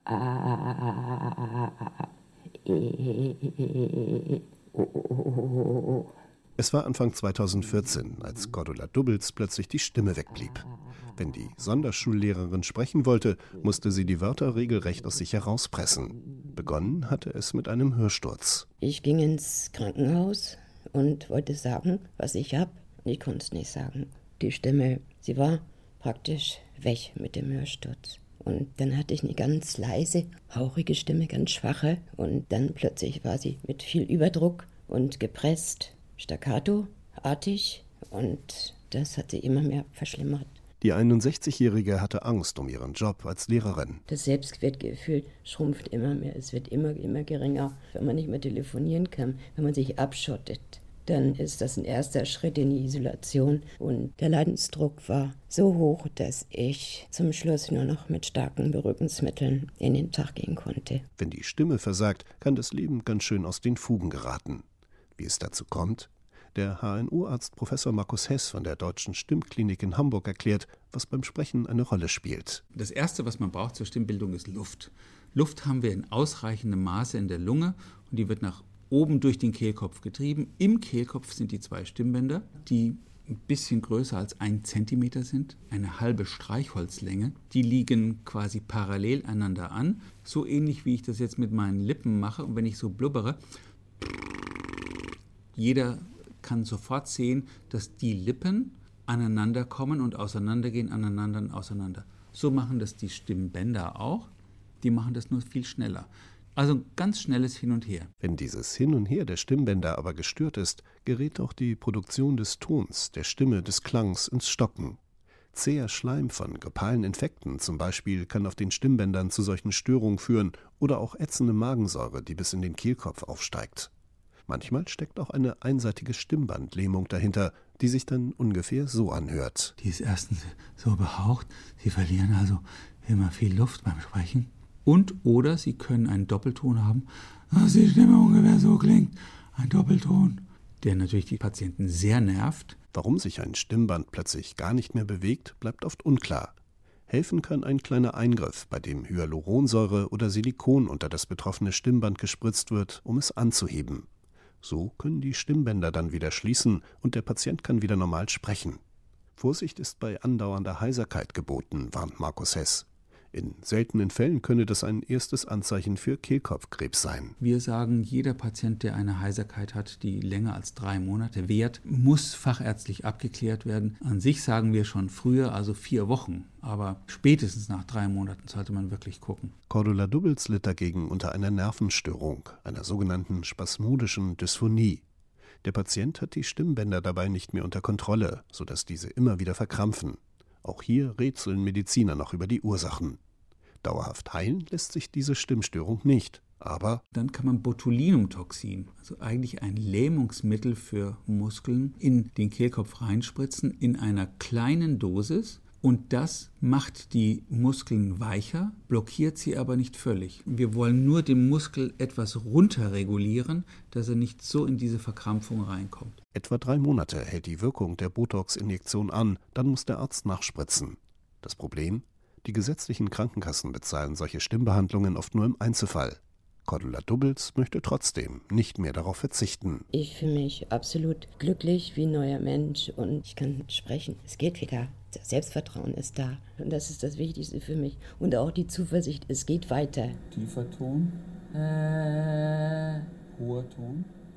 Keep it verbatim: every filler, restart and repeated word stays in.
Es war Anfang zweitausendvierzehn, als Cordula Dubbels plötzlich die Stimme wegblieb. Wenn die Sonderschullehrerin sprechen wollte, musste sie die Wörter regelrecht aus sich herauspressen. Begonnen hatte es mit einem Hörsturz. Ich ging ins Krankenhaus und wollte sagen, was ich habe. Ich konnte es nicht sagen. Die Stimme, sie war praktisch weg mit dem Hörsturz. Und dann hatte ich eine ganz leise, hauchige Stimme, ganz schwache. Und dann plötzlich war sie mit viel Überdruck und gepresst, staccato-artig. Und das hat sie immer mehr verschlimmert. Die einundsechzigjährige hatte Angst um ihren Job als Lehrerin. Das Selbstwertgefühl schrumpft immer mehr. Es wird immer, immer geringer. Wenn man nicht mehr telefonieren kann, wenn man sich abschottet, dann ist das ein erster Schritt in die Isolation. Und der Leidensdruck war so hoch, dass ich zum Schluss nur noch mit starken Beruhigungsmitteln in den Tag gehen konnte. Wenn die Stimme versagt, kann das Leben ganz schön aus den Fugen geraten. Wie es dazu kommt? Der H N O-Arzt Professor Markus Hess von der Deutschen Stimmklinik in Hamburg erklärt, was beim Sprechen eine Rolle spielt. Das Erste, was man braucht zur Stimmbildung, ist Luft. Luft haben wir in ausreichendem Maße in der Lunge und die wird nach oben durch den Kehlkopf getrieben. Im Kehlkopf sind die zwei Stimmbänder, die ein bisschen größer als ein Zentimeter sind, eine halbe Streichholzlänge. Die liegen quasi parallel einander an, so ähnlich wie ich das jetzt mit meinen Lippen mache. Und wenn ich so blubbere, jeder kann sofort sehen, dass die Lippen aneinander kommen und auseinandergehen, aneinander und auseinander. So machen das die Stimmbänder auch. Die machen das nur viel schneller. Also ein ganz schnelles Hin und Her. Wenn dieses Hin und Her der Stimmbänder aber gestört ist, gerät auch die Produktion des Tons, der Stimme, des Klangs ins Stocken. Zäher Schleim von grippalen Infekten zum Beispiel kann auf den Stimmbändern zu solchen Störungen führen oder auch ätzende Magensäure, die bis in den Kehlkopf aufsteigt. Manchmal steckt auch eine einseitige Stimmbandlähmung dahinter, die sich dann ungefähr so anhört. Die ist erstens so behaucht, Sie verlieren also immer viel Luft beim Sprechen. Und oder Sie können einen Doppelton haben, dass die Stimme ungefähr so klingt, ein Doppelton, der natürlich die Patienten sehr nervt. Warum sich ein Stimmband plötzlich gar nicht mehr bewegt, bleibt oft unklar. Helfen kann ein kleiner Eingriff, bei dem Hyaluronsäure oder Silikon unter das betroffene Stimmband gespritzt wird, um es anzuheben. So können die Stimmbänder dann wieder schließen und der Patient kann wieder normal sprechen. Vorsicht ist bei andauernder Heiserkeit geboten, warnt Markus Hess. In seltenen Fällen könne das ein erstes Anzeichen für Kehlkopfkrebs sein. Wir sagen, jeder Patient, der eine Heiserkeit hat, die länger als drei Monate währt, muss fachärztlich abgeklärt werden. An sich sagen wir schon früher, also vier Wochen. Aber spätestens nach drei Monaten sollte man wirklich gucken. Cordula Dubbels litt dagegen unter einer Nervenstörung, einer sogenannten spasmodischen Dysphonie. Der Patient hat die Stimmbänder dabei nicht mehr unter Kontrolle, sodass diese immer wieder verkrampfen. Auch hier rätseln Mediziner noch über die Ursachen. Dauerhaft heilen lässt sich diese Stimmstörung nicht, aber dann kann man Botulinumtoxin, also eigentlich ein Lähmungsmittel für Muskeln, in den Kehlkopf reinspritzen in einer kleinen Dosis. Und das macht die Muskeln weicher, blockiert sie aber nicht völlig. Wir wollen nur den Muskel etwas runterregulieren, dass er nicht so in diese Verkrampfung reinkommt. Etwa drei Monate hält die Wirkung der Botox-Injektion an, dann muss der Arzt nachspritzen. Das Problem? Die gesetzlichen Krankenkassen bezahlen solche Stimmbehandlungen oft nur im Einzelfall. Cordula Dubbels möchte trotzdem nicht mehr darauf verzichten. Ich fühle mich absolut glücklich wie ein neuer Mensch und ich kann sprechen. Es geht wieder. Das Selbstvertrauen ist da. Und das ist das Wichtigste für mich. Und auch die Zuversicht, es geht weiter. Tiefer Ton. Äh. Hoher Ton.